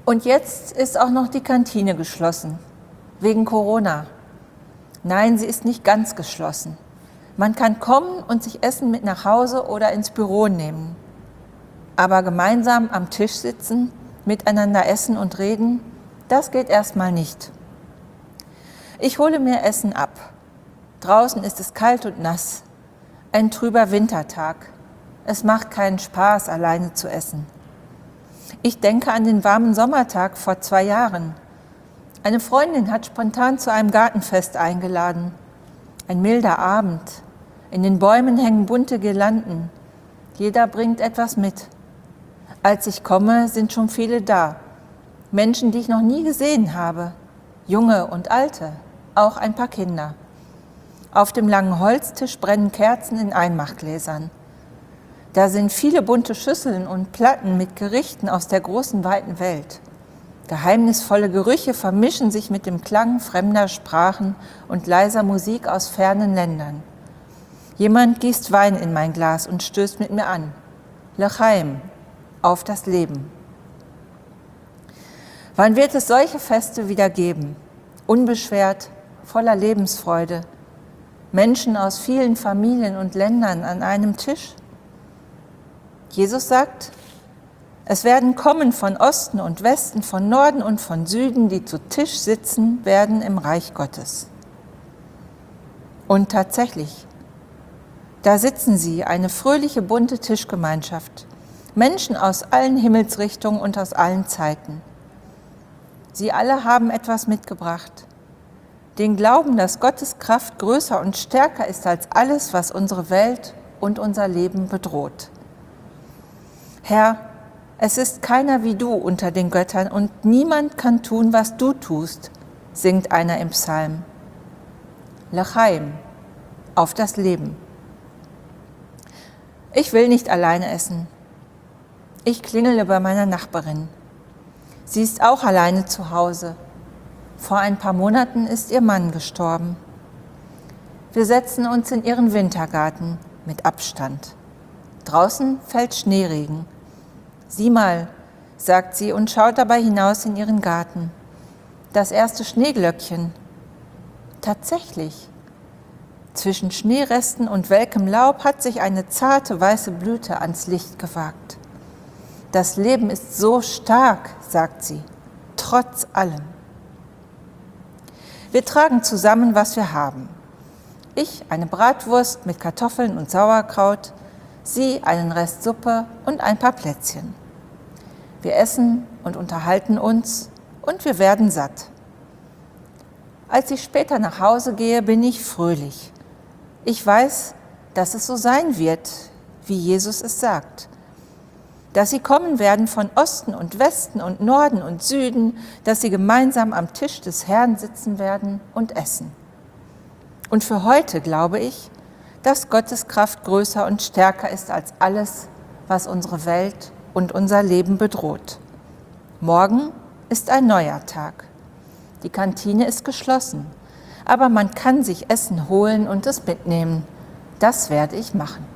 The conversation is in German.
Und jetzt ist auch noch die Kantine geschlossen, wegen Corona. Nein, sie ist nicht ganz geschlossen. Man kann kommen und sich Essen mit nach Hause oder ins Büro nehmen. Aber gemeinsam am Tisch sitzen, miteinander essen und reden, das geht erstmal nicht. Ich hole mir Essen ab. Draußen ist es kalt und nass. Ein trüber Wintertag. Es macht keinen Spaß, alleine zu essen. Ich denke an den warmen Sommertag vor 2 Jahren. Eine Freundin hat spontan zu einem Gartenfest eingeladen. Ein milder Abend. In den Bäumen hängen bunte Girlanden. Jeder bringt etwas mit. Als ich komme, sind schon viele da. Menschen, die ich noch nie gesehen habe. Junge und Alte, auch ein paar Kinder. Auf dem langen Holztisch brennen Kerzen in Einmachgläsern. Da sind viele bunte Schüsseln und Platten mit Gerichten aus der großen, weiten Welt. Geheimnisvolle Gerüche vermischen sich mit dem Klang fremder Sprachen und leiser Musik aus fernen Ländern. Jemand gießt Wein in mein Glas und stößt mit mir an. L'chaim, auf das Leben. Wann wird es solche Feste wieder geben? Unbeschwert, voller Lebensfreude. Menschen aus vielen Familien und Ländern an einem Tisch. Jesus sagt, es werden kommen von Osten und Westen, von Norden und von Süden, die zu Tisch sitzen werden im Reich Gottes. Und tatsächlich, da sitzen sie, eine fröhliche, bunte Tischgemeinschaft. Menschen aus allen Himmelsrichtungen und aus allen Zeiten. Sie alle haben etwas mitgebracht. Den Glauben, dass Gottes Kraft größer und stärker ist als alles, was unsere Welt und unser Leben bedroht. Herr, es ist keiner wie du unter den Göttern und niemand kann tun, was du tust, singt einer im Psalm. L'chaim, auf das Leben. Ich will nicht alleine essen. Ich klingele bei meiner Nachbarin. Sie ist auch alleine zu Hause. Vor ein paar Monaten ist ihr Mann gestorben. Wir setzen uns in ihren Wintergarten mit Abstand. Draußen fällt Schneeregen. Sieh mal, sagt sie und schaut dabei hinaus in ihren Garten. Das erste Schneeglöckchen. Tatsächlich. Zwischen Schneeresten und welkem Laub hat sich eine zarte weiße Blüte ans Licht gewagt. Das Leben ist so stark, sagt sie, trotz allem. Wir tragen zusammen, was wir haben. Ich eine Bratwurst mit Kartoffeln und Sauerkraut, sie einen Rest Suppe und ein paar Plätzchen. Wir essen und unterhalten uns und wir werden satt. Als ich später nach Hause gehe, bin ich fröhlich. Ich weiß, dass es so sein wird, wie Jesus es sagt. Dass sie kommen werden von Osten und Westen und Norden und Süden, dass sie gemeinsam am Tisch des Herrn sitzen werden und essen. Und für heute glaube ich, dass Gottes Kraft größer und stärker ist als alles, was unsere Welt und unser Leben bedroht. Morgen ist ein neuer Tag. Die Kantine ist geschlossen, aber man kann sich Essen holen und es mitnehmen. Das werde ich machen.